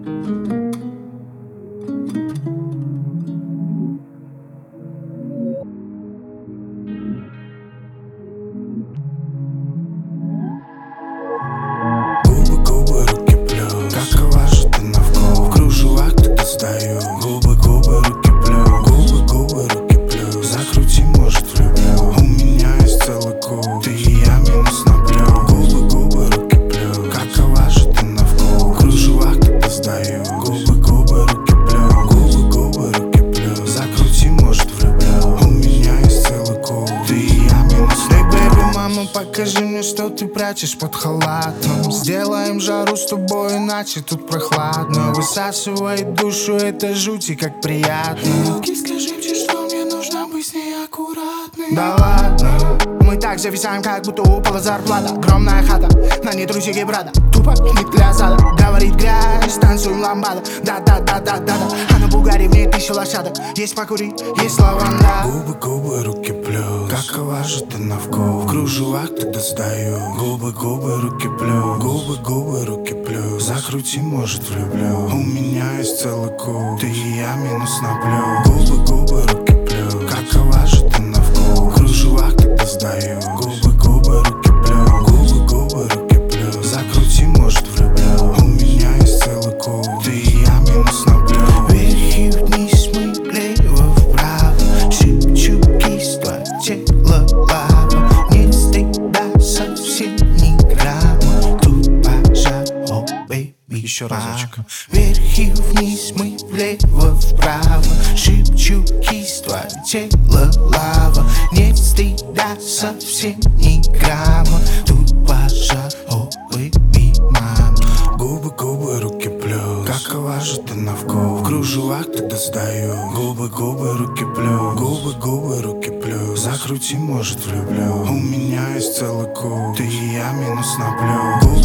Губы, руки плюс. Какова же ты на вкус? В кружевах ты стою. Губы, руки плюс. Губы, руки плюс. Закрути, может, влюблю. У меня есть целый куб. Ты и я минус на плюс. Губы, руки плюс. Какова же ты на вкус? В кружевах ты стою. Губы, руки плюс. Губы, руки плюс. Закрути, может, влюблю. У меня есть целый куб. Ты и я минус на плюс. Бэйби, мама, покажи мне, что ты прячешь под халатом. Сделаем жару с тобой, иначе тут прохладно. Высасывает душу, это жути, как приятно. Скажи мне, что мне нужно быть с ней аккуратной. Да ладно, мы так зависаем, как будто упала зарплата. Огромная хата, на ней друзья и брата. Тупо не для зада. Говорит грязь, танцуем ламбада. Да-да-да-да-да-да. А на Бугаре в ней 1000 лошадок. Есть покурить, есть лаванда. Губы, руки плюс. Какова же ты на вкус? В кружевах ты достаю. Губы, руки плюс. Губы, руки плюс. Закрути, может, влюблю. У меня есть целый куб. Ты и я минус на плюс. Губы, руки плюс. Какова же ты на вкус? В кружевах ты достаю. Губы, руки плюс. Губы, руки плюс. Закрути, может, влюблю. У меня есть целый куб. Ты и я минус на плюс. Вверх и вниз, мы влево-вправо. Шепчу кисть, твое тело лава. Нет стыда, совсем ни грамма. Тут пожар, о, бэйби. Еще разочек. Вверх и вниз, мы влево-вправо. Шепчу кисть, твое тело лава. Нет стыда, совсем ни грамма. Тут пожар, о, бэйби, мама. Губы, руки плюс. Какова же ты на вкус? В кружевах ты достаю. Губы, руки плюс. Губы, руки плюс. Закрути, может, влюблю. У меня есть целый куб. Ты и я минус на плюс.